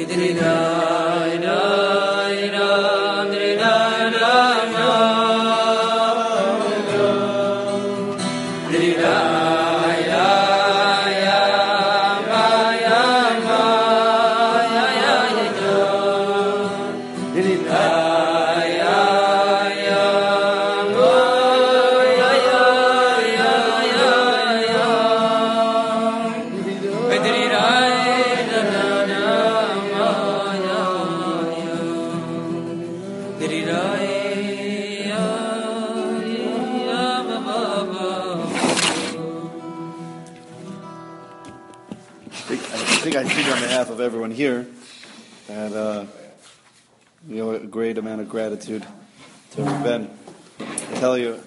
I speak on behalf of everyone here that a great amount of gratitude to Ben. I tell you,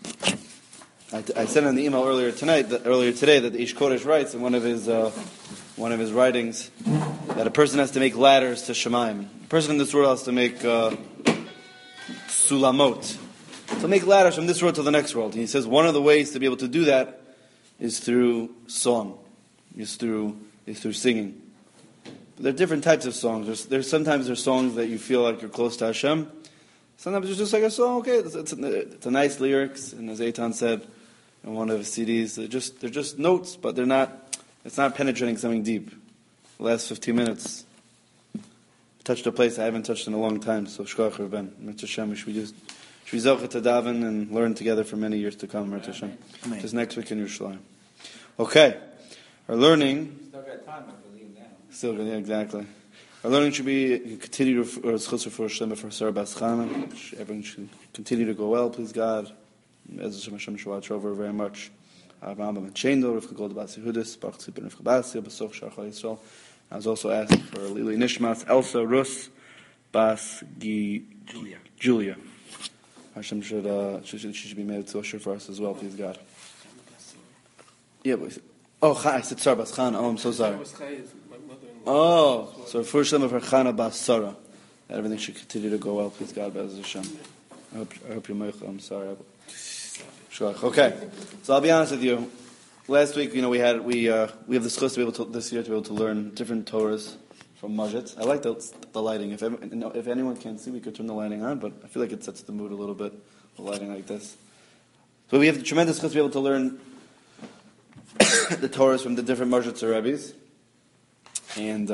I sent an email earlier today that the Ish Kodesh writes in one of his writings that a person has to make ladders to Shemaim. A person in this world has to make sulamot, to make ladders from this world to the next world. And he says one of the ways to be able to do that is through song, is through singing. But there are different types of songs. Sometimes there's songs that you feel like you're close to Hashem. Sometimes it's just like a song. Okay, it's a nice lyrics, and as Eitan said in one of his CDs, they're just notes, but they're not. It's not penetrating something deep. The last 15 minutes touched a place I haven't touched in a long time. So Shkoch Rabben, Mitzvah Hashem, we should be zocheh to daven and learn together for many years to come. Mitzvah Hashem. Just next week in Yerushalayim. Okay, our learning. Still got time, I believe now. Still, yeah, exactly. Our learning should be continue to schusser for Hashem for Sarah Bas Chana. Everything should continue to go well, please God. As Hashem should watch over very much. Rambam and Chendel, Rivka Gold Bas Yehudis, Baruch Tzip and Rivka Basia, Basoch Shachar Yisrael. I was also asking for Lili Nishmas, Elsa Rus Bas Julia. Hashem should be made to usher for us as well, please God. Yeah, but I said Sarah Bas Chana. Oh, I'm so sorry. Oh, so for Hashem of her Chana Bas Sarah, that everything should continue to go well, please God, Be'ez Hashem. I hope you're Meichel. I'm sorry. Okay, so I'll be honest with you. Last week, we have the schus to be able to this year to be able to learn different Torahs from Majit. I like the lighting. If anyone can't see, we could turn the lighting on, but I feel like it sets the mood a little bit. The lighting like this. So we have the tremendous schus to be able to learn the Torahs from the different Majits or Rebbes. And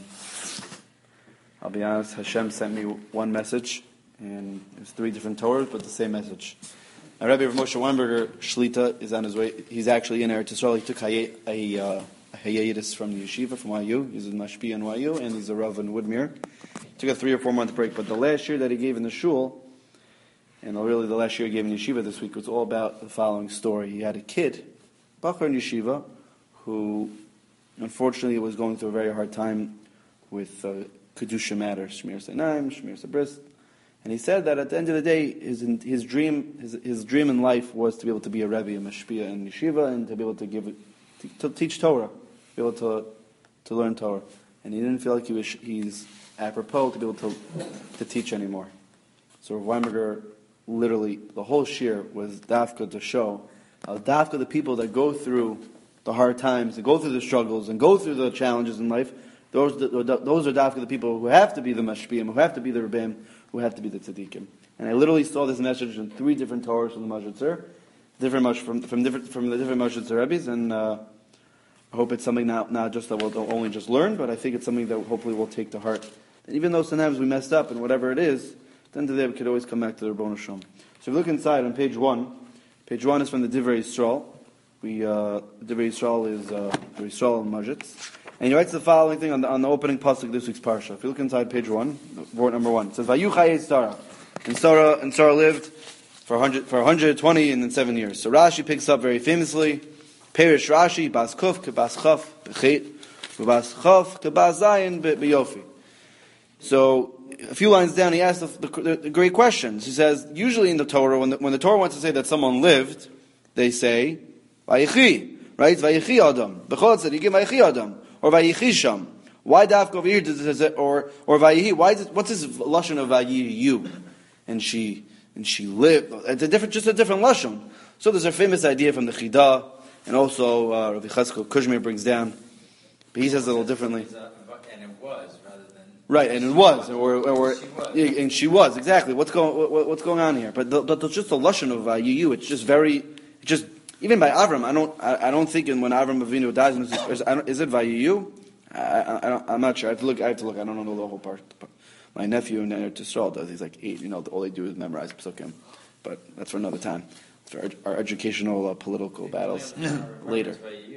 I'll be honest, Hashem sent me one message, and it's 3 different Torahs, but the same message. Now, Rabbi Rav Moshe Weinberger, Shlita, is on his way. He's actually in Eretz Yisrael. He took a hiatus from the yeshiva, from YU. He's a mashpia in YU, and he's a Rav in Woodmere. He took a 3 or 4 month break, but the last year that he gave in the shul, and really the last year he gave in yeshiva this week, was all about the following story. He had a kid, Bachar in yeshiva, who unfortunately was going through a very hard time with Kedusha matters, Shmir Seinaim, Shmir Sabris. And he said that at the end of the day, his dream in life was to be able to be a Rebbe, a Mashpia in Yeshiva, and to be able to to teach Torah, be able to learn Torah. And he didn't feel like he's apropos to be able to teach anymore. So Rav Weinberger, literally, the whole shir was dafka to show how dafka the people that go through the hard times, and go through the struggles, and go through the challenges in life, those are dafka the people who have to be the Mashpiim, who have to be the Rebbeim, who have to be the tzaddikim. And I literally saw this message in 3 different Torahs from the Majitzer, from the different Majitzer Rebbes, and I hope it's something not just that we'll only just learn, but I think it's something that hopefully we'll take to heart. And even though sometimes we messed up and whatever it is, then today we could always come back to the Rebbeinu Shalom. So if you look inside on page 1, page 1 is from the Divrei Yisrael. Divrei Yisrael is Divrei Yisrael and Majitz. And he writes the following thing on the opening pasuk of this week's parsha. If you look inside page 1, word number 1, it says, "Vayu chayei Sarah." And Sarah lived for 120 and then 7 years. So Rashi picks up very famously, Perish Rashi, Bas Kuf, Kebas Chaf, Bechet, Bas Chaf, Kebas Zayin, Beyofi. So a few lines down, he asks the great questions. He says, usually in the Torah, when the Torah wants to say that someone lived, they say, Vayichi, right? Vayichi Adam. Bechol tzadikim Vayichi Adam. Or Vayichisham. Why dafka over here does it, or Vayihi? What's this lashon of Vayihu? And she lived. It's just a different lashon. So there's a famous idea from the Chida, and also Rabbi Chazkel Kushmir brings down, but he says it a little differently. and it was rather than right, and it was, or she was. and she was exactly. What's going on here? But just the lashon of Vayiyu, it's just very, just even by Avram, I don't think when Avram Avinu dies, is it Vayiyu? I'm not sure. I have to look. I don't know the whole part. My nephew in Eretz Yisrael does. He's like 8. All they do is memorize psukim. But that's for another time. It's for our educational, political battles later.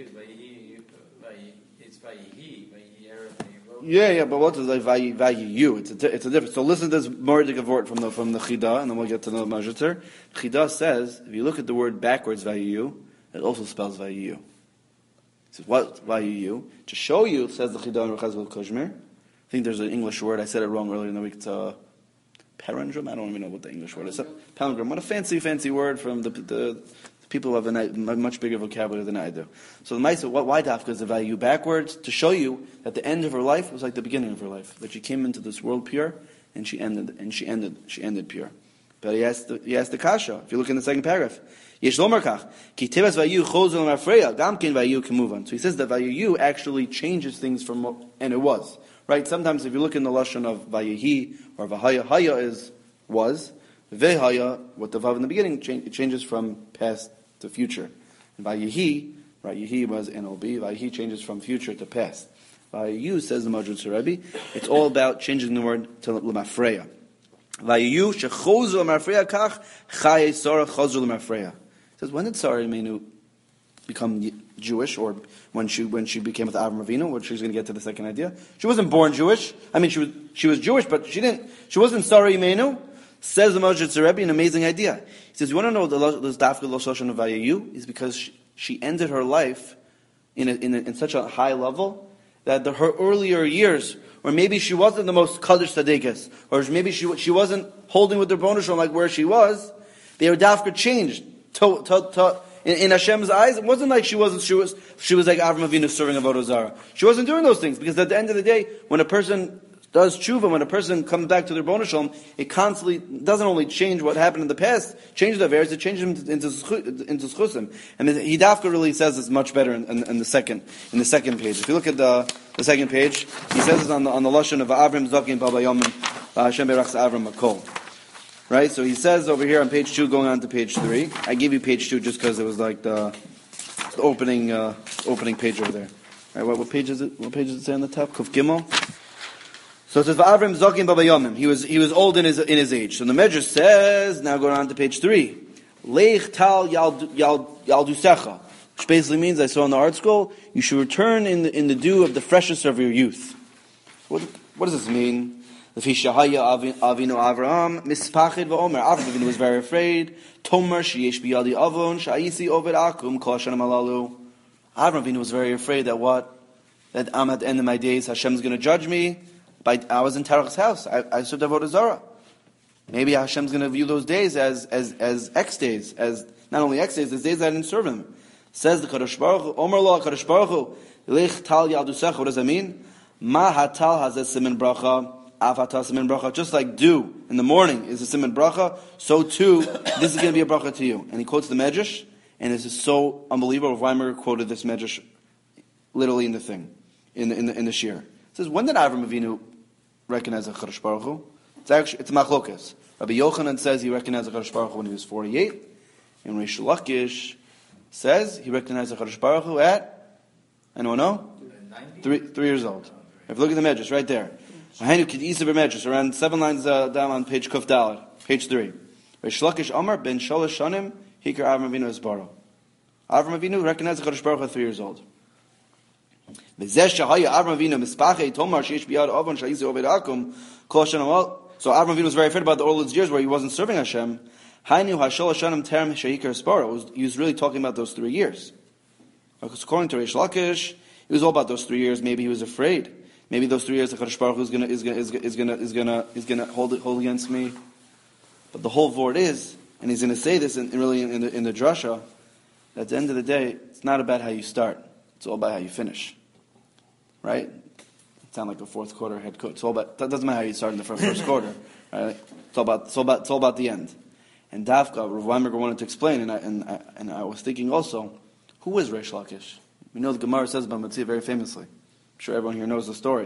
It's Vayihi, Yeah, but what is like Vayiyu? It's a difference. So listen to this Mordik Avort from the Chida, and then we'll get to the Majiter. Chida says, if you look at the word backwards, Vayiyu, it also spells Vayiyu. He says, what Vayiyu? To show you, says the Chida and Rechaz Kushmir. I think there's an English word. I said it wrong earlier in the week. It's palindrome. I don't even know what the English word is. Palindrome. What a fancy word from the people who have a much bigger vocabulary than I do. So the Maisa, why Dafka is the Vayiyu backwards? To show you that the end of her life was like the beginning of her life. That she came into this world pure, and she ended pure. But he asked the Kasha. If you look in the second paragraph, Yesh Lomar Kach, Ki Tevas Vayiyu Chozul Mafreya, Gamkin Vayiyu Kemuvan. So he says that Vayiyu actually changes things from, and it was. Right? Sometimes if you look in the lashon of Vayihi or Vahaya, Haya is was, Vehaya, what the Vav in the beginning, it changes from past to future. And Vayihi, right, Yehi was NOB, Vayihi changes from future to past. Vayiyu, says the Majud Sarabi, it's all about changing the word to L'mafreya. Vayiyu, Shechozu L'mafreya Kach, Chaye Sarah Chozu L'mafreya. It says, when did Sarah Imenu become Jewish, or when she became with Avram Avinu, which she's going to get to the second idea. She wasn't born Jewish. I mean, she was Jewish, but she wasn't Sarah Imenu. Says the Moshe Rebbe, an amazing idea. He says, you want to know the Dafka Lososhan of Vayiyu? Is because she ended her life in such a high level that her earlier years, or maybe she wasn't the most Kaddish Tzaddikas, or maybe she wasn't holding with the Rebbeinu like where she was, they were Dafka changed. In Hashem's eyes, it wasn't like she was like Avram Avinu serving Avodah Zarah. She wasn't doing those things, because at the end of the day, when a person does tshuva, when a person comes back to the Rebbeinu Shalom, it constantly doesn't only change what happened in the past, changes the affairs, it changes them into schusim. And the Hidafka really says this much better in the second page. If you look at the second page, he says this on the lashon of Avram Zakin Baba Yomim Hashem Berachs Avram Makol. Right, so he says over here on page 2, going on to page 3. I gave you page 2 just because it was like the opening page over there. Right, what page is it? What page does it say on the top? Kuf Gimel. So it says Avram Zokim Baba Yomim. He was old in his age. So the Medrash says, now going on to page 3. Leich Tal Yaldusecha, which basically means, I saw in the art school, you should return in the dew of the freshness of your youth. What does this mean? The Avinu Avraham mispachid va'omer. Avram was very afraid. Tomer sheyesh biyadi avon sha'isi oved akum kol hashanim halalu. Avram was very afraid that I'm at the end of my days. Hashem's going to judge me. I was in Terach's house. I served Avodah Zarah. Maybe Hashem's going to view those days as X days, as not only X days, as days I didn't serve Him. Says the Kadosh Baruch Hu, Omer lo Kadosh Baruch Hu, Lech tal yaldusecha. What does that mean? Ma hatal hazeh simin bracha. Just like dew in the morning is a siman bracha, so too this is going to be a bracha to you. And he quotes the Medrash, and this is so unbelievable. Weimer quoted this Medrash literally in the thing, in the shir. It says, when did Avram Avinu recognize the Kadosh Baruch Hu? It's machlokas. Rabbi Yochanan says he recognized the Kadosh Baruch Hu when he was 48, and Reish Lakish says he recognized the Kadosh Baruch Hu at, anyone know? 3 years old. If you look at the Medrash right there. Around 7 lines down on page Kuf Dalet, page 3. Reish Lakish Amar ben Shalosh Shanim Hikar Avram Avinu Esbaro. Avram Avinu recognized the Kadosh Baruch Hu at 3 years old. So Avram Avinu was very afraid about all those years where he wasn't serving Hashem. He was really talking about those 3 years. Because according to Reish Lakish, it was all about those 3 years. Maybe he was afraid. Maybe those 3 years the Kadosh Baruch Hu is gonna hold against me. But the whole vort is, and he's gonna say this in the drasha, that at the end of the day, it's not about how you start. It's all about how you finish. Right? It sounds like a fourth quarter head coach. It's all about, that doesn't matter how you start in the first quarter. Right? It's all about the end. And Dafka, Rav Weinberger wanted to explain, and I was thinking also, who is Reish Lakish? We know the Gemara says about Matzia very famously. I'm sure everyone here knows the story.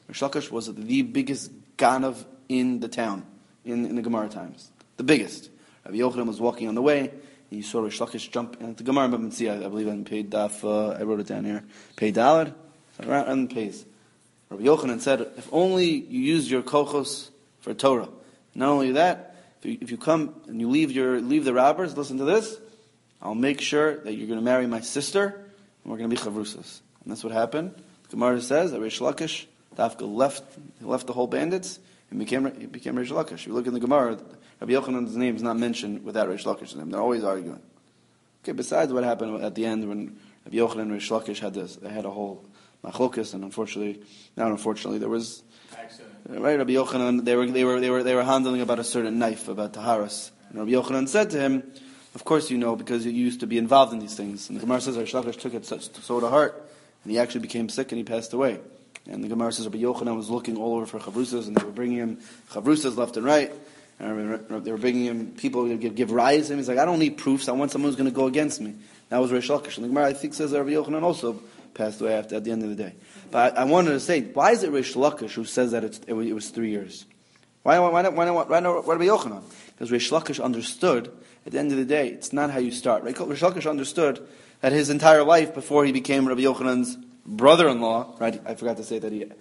Rish Lakish was the biggest ganav in the town, in the Gemara times. The biggest. Rabbi Yochanan was walking on the way, and he saw Rish Lakish jump into the Gemara. I believe on page Daf, I wrote it down here. Pei Dalad, around the page. Rabbi Yochanan said, if only you use your kochos for Torah. Not only that, if you come and you leave the robbers, listen to this, I'll make sure that you're going to marry my sister, and we're going to be chavrusas. And that's what happened. The Gemara says that Rish Lakish, Dafka left the whole bandits, and became Rish Lakish. If you look in the Gemara, Rabbi Yochanan's name is not mentioned without Rish Lakish's name. They're always arguing. Okay, besides what happened at the end when Rabbi Yochanan and Rish Lakish they had a whole machlokas, and unfortunately, there was right. Rabbi Yochanan, they were handling about a certain knife, about taharas, and Rabbi Yochanan said to him, "Of course you know, because you used to be involved in these things." And the Gemara says Rish Lakish took it so to heart, and he actually became sick and he passed away. And the Gemara says Rabbi Yochanan was looking all over for chavrusas, and they were bringing him chavrusas left and right. And they were bringing him people who give rayas to him. He's like, I don't need proofs. I want someone who's going to go against me. That was Rish Lakish. And the Gemara, I think, says that Rabbi Yochanan also passed away at the end of the day. But I wanted to say, why is it Rish Lakish who says that it was 3 years? Why not Rabbi Yochanan? Because Rish Lakish understood, at the end of the day, it's not how you start. Right? Rish Lakish understood that his entire life before he became Rabbi Yochanan's brother-in-law, right? I forgot to say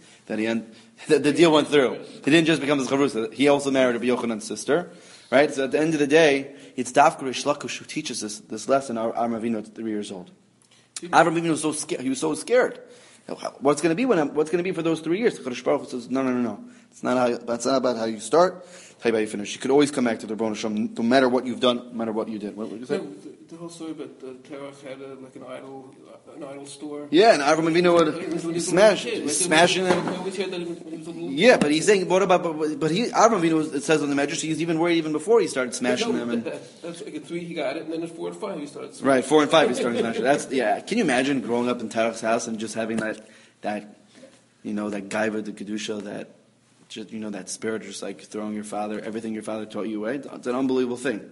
the deal went through. He didn't just become his chavrusa. He also married Rabbi Yochanan's sister, right? So at the end of the day, it's Dafka Rish Lakish who teaches this lesson. Avram Avinu at 3 years old. Avram Avinu was so scared. He was so scared. What's going to be for those 3 years? The Kadosh Baruch Hu says, no. That's not about how you start. Tell you how you finish. You could always come back to the Rebbeinu Shalom, no matter what you've done, no matter what you did. What would you say? The whole story about Terach had like an idol store. Yeah, and Avram Avinu would smashing them. Yeah, but he's saying, what about? But Avram Avinu, it says on the Medrash, he's even worried even before he started smashing them. And that's like at 3 he got it, and then at 4 and 5 he started smashing. Right, 4 and 5 he started smashing. Can you imagine growing up in Terach's house and just having that gaiva, the kedusha, that spirit, just like throwing your father, everything your father taught you, right? It's an unbelievable thing.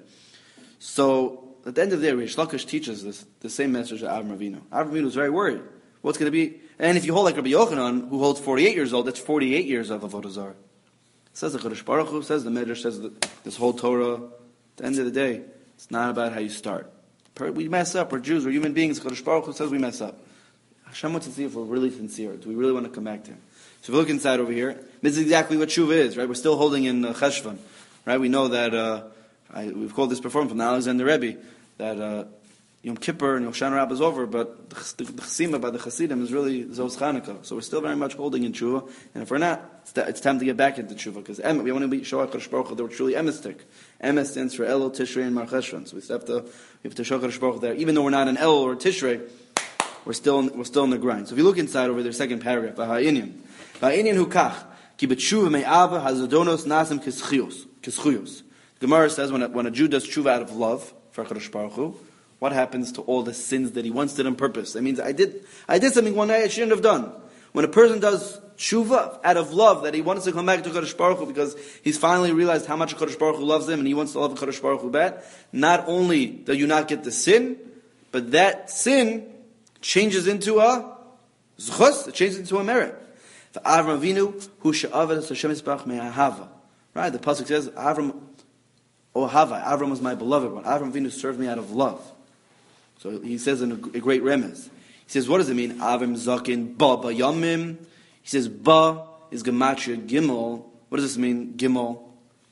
So, at the end of the day, Rish Lakish teaches the same message to Avram Avinu. Avram Avinu was very worried. What's going to be? And if you hold like Rabbi Yochanan, who holds 48 years old, that's 48 years of Avodah Zarah. Says the Kadosh Baruch Hu, says the Medrash, says this whole Torah. At the end of the day, it's not about how you start. We mess up. We're Jews. We're human beings. The Kadosh Baruch Hu says we mess up. Hashem wants to see if we're really sincere. Do we really want to come back to Him? So if we look inside over here, this is exactly what Tshuva is, right? We're still holding in Cheshvan, right? We know that, we've called this before from the Alexander Rebbe, that Yom Kippur and Yom Rabbah is over, but the Chasima by the Chasidim is really Zos Chanukah. So we're still very much holding in Tshuva, and if we're not, it's time to get back into Tshuva, because we want to show HaKadosh Baruch Hu that we're truly emistic. Emes stands for Elul, Tishrei, and Mar Cheshvan. So we have to show HaKadosh Baruch Hu that even though we're not an Elul or Tishrei, we're still in the grind. So if you look inside over there, second paragraph, V'ha'inyan hu kach, ki b'tshuva me'ava hazadonos nasim kischuyos. Gemara says when a Jew does tshuva out of love for HaKadosh Baruch Hu, what happens to all the sins that he once did on purpose? That means I did something one day I shouldn't have done. When a person does tshuva out of love, that he wants to come back to HaKadosh Baruch Hu because he's finally realized how much HaKadosh Baruch Hu loves him and he wants to love HaKadosh Baruch Hu bad, not only do you not get the sin, but that sin changes into a zchus, it changes into a merit. The Avram Avinu who she'avad es Hashem Yisparach me'ahava. Right? The pasuk says, Avram was my beloved one. Avram Avinu served me out of love. So he says in a great remez. He says, what does it mean? Avram zakin ba yamim. He says ba is gematria gimel. What does this mean? Gimel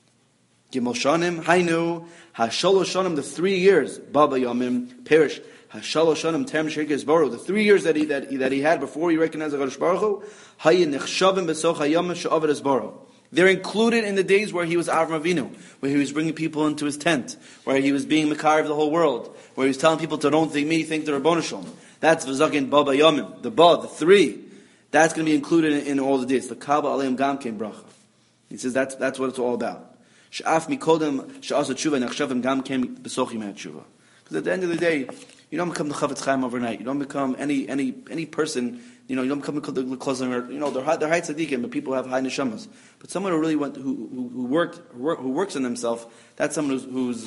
shanim. Hainu hashalosh shanim. The 3 years ba yamim perish. Hashalosh shanim terem sheikes baro. The 3 years that he had before he recognized the HaKadosh Baruch Hu. Hayin nechshavim besoch hayam she'avad es baro. They're included in the days where he was Avram Avinu, where he was bringing people into his tent, where he was being Makar of the whole world, where he was telling people to don't think me, think the Rabbanu Shalom. That's V'zakin Baba Yomim, the 3. That's going to be included in all the days. The Kaaba Aleim Gam Kem Bracha. He says that's what it's all about. Sh'af mikodem she'asa tshuva nechshavim gam kem besochim tshuva. Because at the end of the day, you don't become the Chavetz Chaim overnight. You don't become any person. You don't become the closing. They're high tzaddikim, but people have high neshamas. But someone who really who works on themselves, that's someone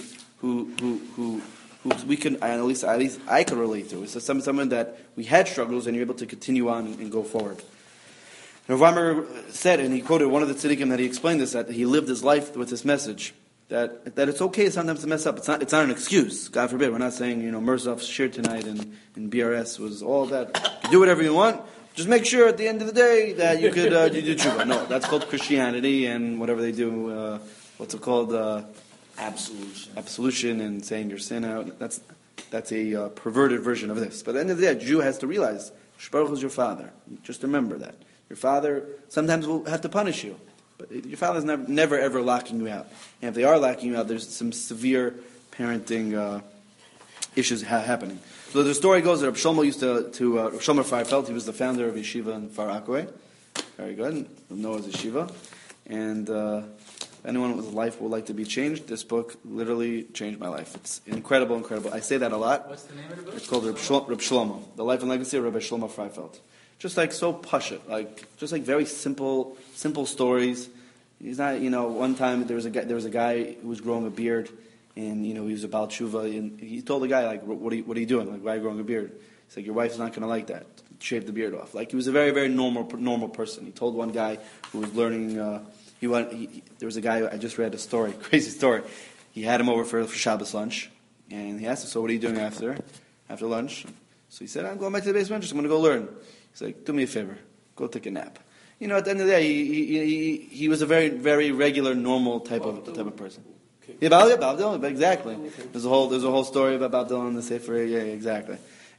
who we can at least I can relate to. It's someone that we had struggles, and you're able to continue on and go forward. Rav Weimer said, and he quoted one of the tzaddikim that he explained this, that he lived his life with this message, that it's okay sometimes to mess up. It's not an excuse. God forbid. We're not saying, Mirzov's shir tonight in BRS was all that. You do whatever you want. Just make sure at the end of the day that you could you do tshuva. No, that's called Christianity and whatever they do. What's it called? Absolution and saying your sin out. That's a perverted version of this. But at the end of the day, a Jew has to realize, Shbaruch is your father. Just remember that. Your father sometimes will have to punish you. But your father's never ever locking you out. And if they are locking you out, there's some severe parenting issues happening. So the story goes that Reb Shlomo used to Reb Shlomo Freifeld, he was the founder of Yeshiva in Far Rockaway. Very good. Noah's Yeshiva. And anyone with a life would like to be changed, this book literally changed my life. It's incredible. I say that a lot. What's the name of the book? It's called Reb Shlomo, The Life and Legacy of Rabbi Shlomo Freifeld. Just like so pashut, just like very simple stories. He's not, one time there was a guy who was growing a beard, and he was a Baal Tshuva, and he told the guy, what are you doing? Why are you growing a beard? He's like, your wife's not going to like that. Shave the beard off. He was a very, very normal person. He told one guy who was learning. There was a guy. I just read a story, crazy story. He had him over for Shabbos lunch, and he asked him, "So what are you doing after lunch?" So he said, "I'm going back to the basement. I'm going to go learn." He's like, "Do me a favor, go take a nap." At the end of the day, he was a very, very regular, normal type of person. Okay. Yeah, Bob Dylan, exactly. There's a whole story about Bob Dylan in the Sefer. Yeah, exactly.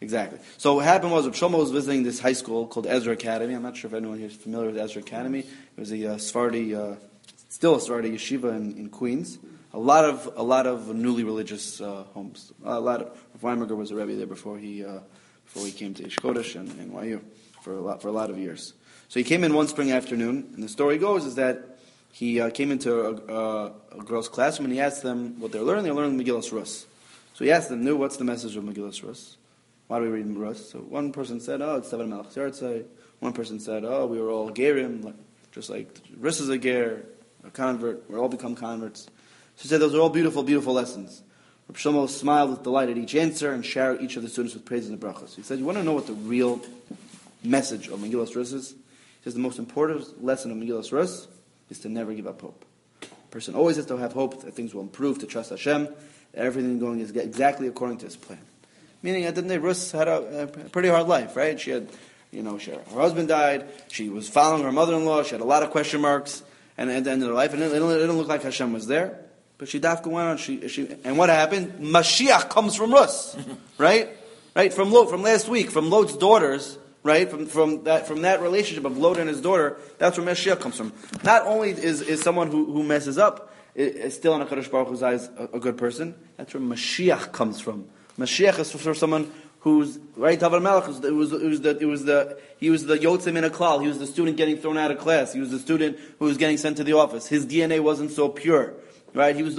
So what happened was, Reb Shlomo was visiting this high school called Ezra Academy. I'm not sure if anyone here is familiar with Ezra Academy. It was a Sephardi, still a Sephardi yeshiva in Queens. A lot of newly religious homes. Rav Weimerger was a rebbe there before he came to Ish Kodesh and NYU for a lot of years. So he came in one spring afternoon, and the story goes is that he came into a girl's classroom and he asked them what they're learning. They're learning Megillas Rus. So he asked them, what's the message of Megillas Rus? Why do we read Rus? So one person said, it's Seven Melech Zertzai. One person said, we were all Gerim, just like Rus is a Ger, a convert. We all become converts. So he said those are all beautiful, beautiful lessons. Reb Shlomo smiled with delight at each answer and showered each of the students with praise and the brachas. He said, you want to know what the real message of Megillas Rus is? He says the most important lesson of Megillas Rus is to never give up hope. A person always has to have hope that things will improve, to trust Hashem, that everything going is exactly according to His plan. Meaning, at the end of the day, Rus had a pretty hard life, right? She had, her husband died, she was following her mother-in-law, she had a lot of question marks, and at the end of her life, and it didn't look like Hashem was there. But she dafka went on, and what happened? Mashiach comes from Rus, right? Right? From last week, from Lot's daughters, right? From that relationship of Lot and his daughter, that's where Mashiach comes from. Not only is someone who messes up, is still in HaKadosh Baruch Hu's eyes a good person, that's where Mashiach comes from. Mashiach is for someone who's, right, David Melech, he was the Yotzei Min HaKlal, he was the student getting thrown out of class, he was the student who was getting sent to the office, his DNA wasn't so pure, right, he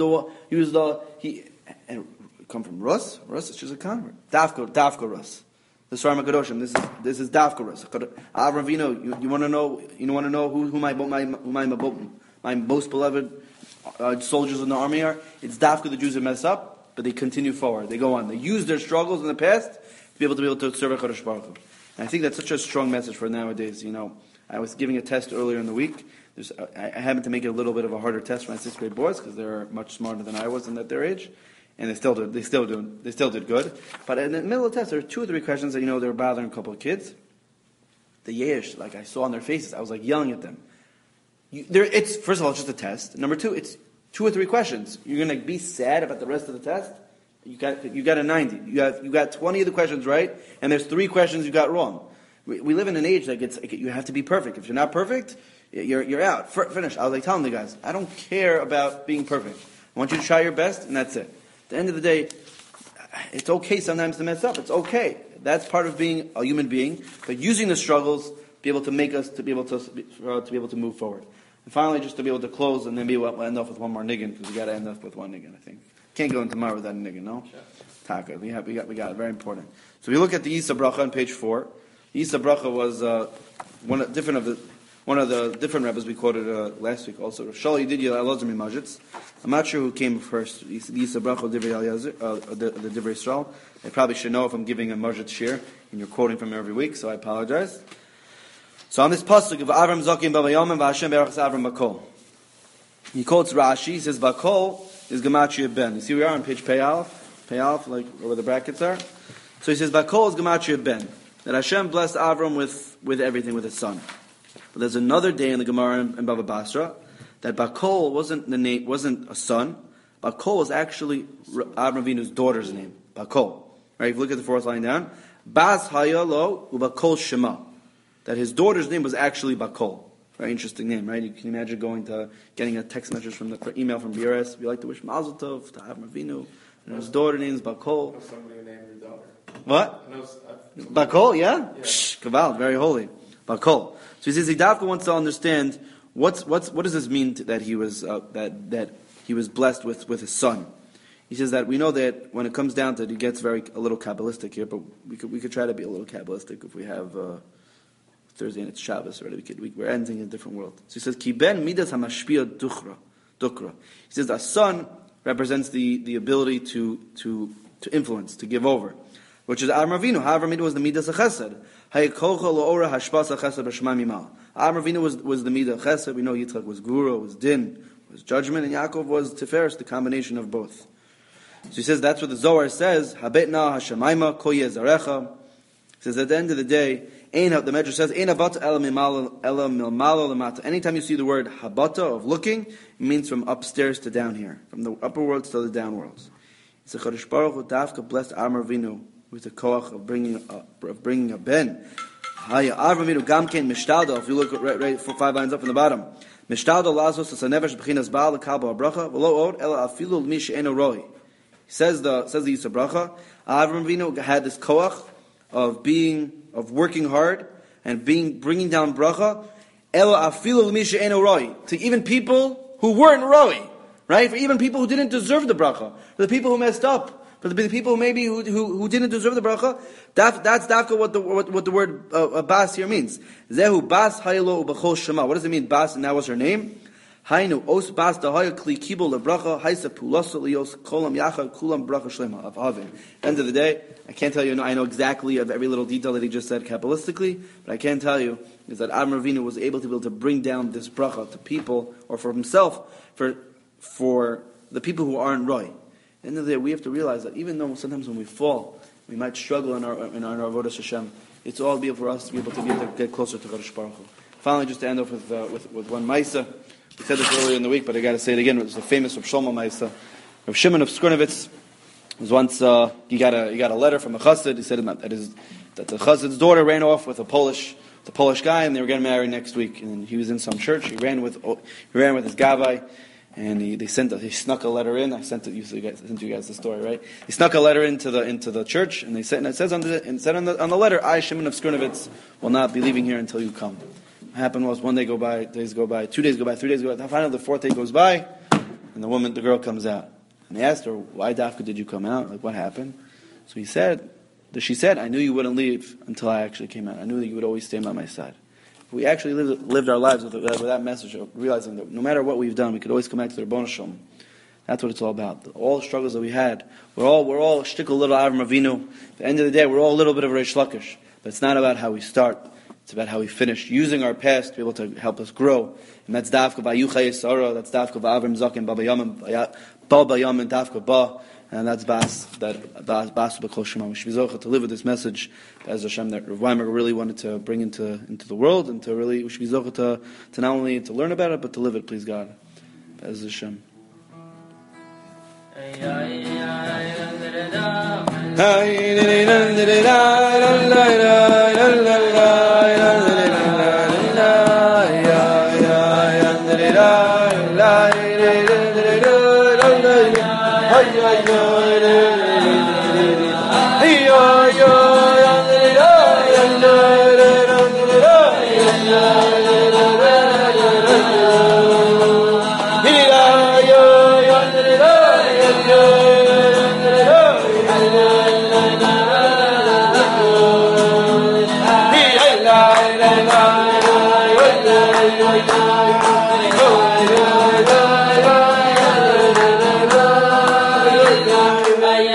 come from Rus is just a convert, Dafka Rus, the Sfarim HaKadoshim, this is Dafka Rus, Avram Avinu, you want to know who my most beloved soldiers in the army are? It's Dafka, the Jews that mess up, but they continue forward. They go on. They use their struggles in the past to be able to serve HaKadosh Baruch Hu. And I think that's such a strong message for nowadays. I was giving a test earlier in the week. I happened to make it a little bit of a harder test for my sixth grade boys because they're much smarter than I was at their age, and they still did good. But in the middle of the test, there were 2 or 3 questions that they were bothering a couple of kids. The yesh, I saw on their faces, I was yelling at them. It's first of all, it's just a test. Number 2, it's 2 or 3 questions. You're going to be sad about the rest of the test? You got a 90. You got 20 of the questions right, and there's 3 questions you got wrong. We live in an age that you have to be perfect. If you're not perfect, you're out. Finish. I was telling the guys, I don't care about being perfect. I want you to try your best, and that's it. At the end of the day, it's okay sometimes to mess up. It's okay. That's part of being a human being. But using the struggles, be able to make us to be able to move forward. And finally, just to be able to close, and then we'll end off with one more niggin, because we got to end off with one niggin, I think. Can't go into tomorrow without a niggin, no? Sure. Taka, we got it, very important. So we look at the Yisa Bracha on page 4. The Yisa Bracha was one of the different rabbis we quoted last week also. Shali Yedidya Elazar Mimajitz. I'm not sure who came first, the Yisa Bracha or the Divrei Yisrael. I probably should know if I'm giving a Majit shir, and you're quoting from every week, so I apologize. So on this pasuk of Avram Zakim Bavayomim V'Hashem Berachas Avram Bakol, he quotes Rashi. He says Bakol is Gematria Ben. You see, we are on page Pei Aleph, like where the brackets are. So he says Bakol is Gematria Ben. That Hashem blessed Avram with everything, with his son. But there's another day in the Gemara in Baba Basra that Bakol wasn't a son. Bakol was actually Avram Avinu's daughter's name. Bakol. Right? If you look at the fourth line down, Bas Hayalo Ubakol Shema. That his daughter's name was actually Bakol. Very interesting name, right? You can imagine getting a text message from the email from BRS. We like to wish Mazel Tov to Avram Avinu, and his daughter named Bakol. Somebody named your daughter. What? Bakol, yeah? Shh, Kaval, very holy. Bakol. So he says Hidavka wants to understand what does this mean that he was that he was blessed with his son. He says that we know that when it comes down to it, he gets a little Kabbalistic here, but we could try to be a little Kabbalistic if we have Thursday and it's Shabbos already. We're ending in a different world. So he says Ki ben midas hamashpia dukra. He says a son represents the ability to influence, to give over, which is Avram Avinu. Avram Avinu was the midas chesed. Hayakocha loora hashpasa chesed b'shema mimal. Avram Avinu was the midah chesed. We know Yitzchak was gura, was din, was judgment, and Yaakov was tiferes, the combination of both. So he says that's what the Zohar says. Habetna hashemayma ko yezarecha. He says at the end of the day, the Medrash says, anytime you see the word habata, of looking, it means from upstairs to down here, from the upper worlds to the down worlds. It's a Chodesh Baruch Hu Dafka blessed Avram Avinu with the koach of bringing a ben. Avram Avinu gamken mishtado. If you look right 5 lines up from the bottom, mishtado lazos asanevesh b'chinas baal lekabel habracha v'lo od ela afilu l'mi she'eno roi. Says the Yisra Bracha, Avram Avinu had this koach of working hard and bringing down bracha, ela afilu l'mi she'eno roi, to even people who weren't roi, right? For even people who didn't deserve the bracha, for the people who messed up, for the people maybe who didn't deserve the bracha. That's dafka what the word bas here means. Zehu bas haylo ubachol shema. What does it mean? Bas, and that was her name. Hainu os bas dahaya kli kibul lebracha haisa pulasa lios kolam yacha kulam bracha shlema of Avin. End of the day, I can't tell you. I know exactly of every little detail that he just said kabbalistically, but I can tell you is that Avram Avinu was able to bring down this bracha to people, or for himself, for the people who aren't roi. At the end of the day, we have to realize that even though sometimes when we fall, we might struggle in our avodas Hashem, it's all for us to be able to get closer to Chodesh Baruch Hu. Finally, just to end off with one Maisa. We said this earlier in the week, but I got to say it again. It was the famous Rav Shlomo Maisa. Rav Shimon of Skurnevitz was once he got a letter from a chassid. He said that the chassid's daughter ran off with a Polish guy, and they were getting married next week. And he was in some church. He ran with his gavai, and he snuck a letter in. I sent you guys the story, right? He snuck a letter into the church, and it says on the letter, I, Shimon of Skurnevitz, will not be leaving here until you come. What happened was 1 day go by, days go by, 2 days go by, 3 days go by. Finally, the 4th day goes by, and the girl comes out. And they asked her, "Why, Dafka, did you come out? Like, what happened?" So she said, "I knew you wouldn't leave until I actually came out. I knew that you would always stay by my side." If we actually lived our lives with that message of realizing that no matter what we've done, we could always come back to the Rebbeinu Shalom. That's what it's all about. All the struggles that we had, we're all shtickle little Avram Avinu. At the end of the day, we're all a little bit of Reish Lakish. But it's not about how we start. It's about how we finish, using our past to be able to help us grow. And that's Dafka Vayucha Yisara, that's Dafka V'Avram Zaken, Baba Yamin, Dafka Ba, and that's Bas B'Kol Shema. We should be zocheh to live with this message, as Hashem, that Rav Weimer really wanted to bring into the world, and we should be zocheh to not only to learn about it, but to live it, please God. As Hashem. Bye.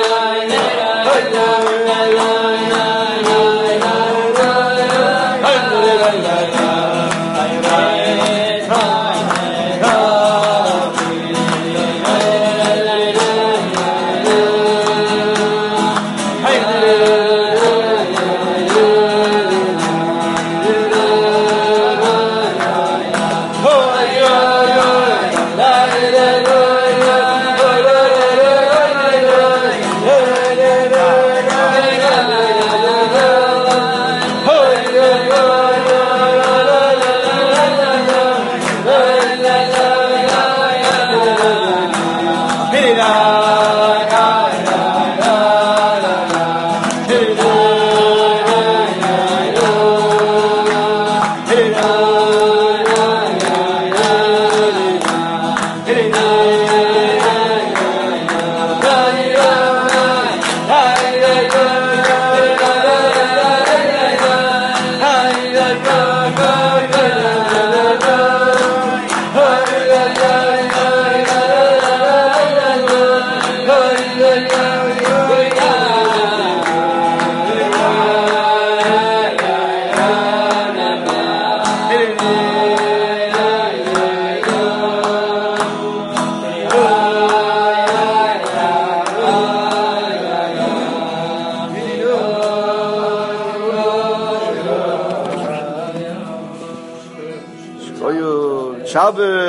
Shabbos.